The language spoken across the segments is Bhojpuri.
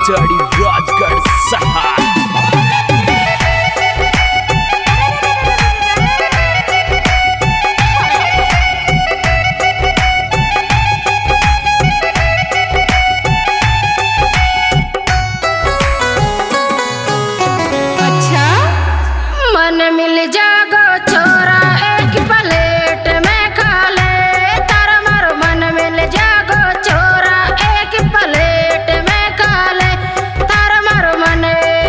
चढ़ी राजगढ़ सहार। मन मिल जागो छोरा एक प्लेट में खा ले, तारा मारो मन मिल जागो छोरा एक प्लेट में खा ले, तारा मारो मन।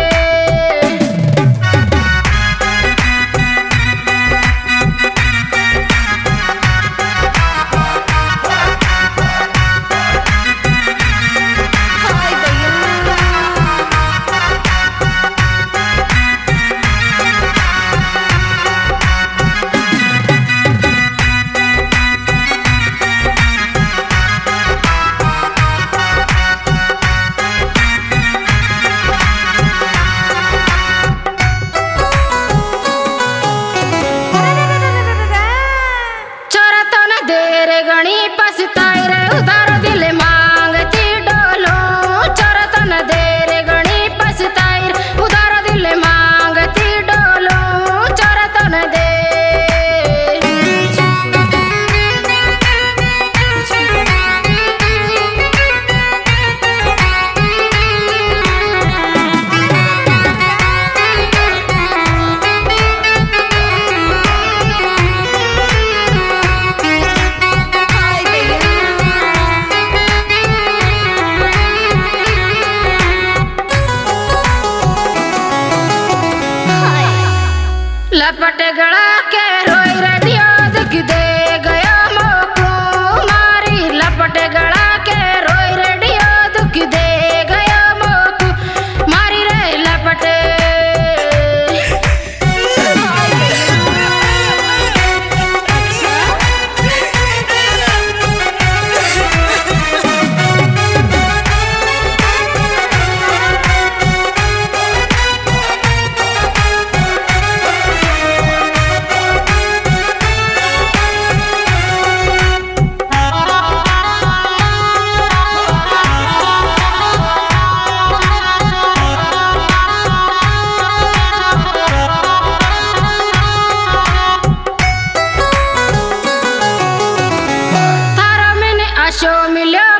गणी पछताई रे उधार दिल मांगती डोलो, चोरा तो न दे रे गणी पछताई रे उधार दिल मांगती डोलो, चोरा तो न दे। लपट गड़ा के रोई रे दियो दुख दे गयो मोको मारी, लपट गड़ा के रोई रे दियो दुख दे गयो मोको मारी रे लपट। मिलो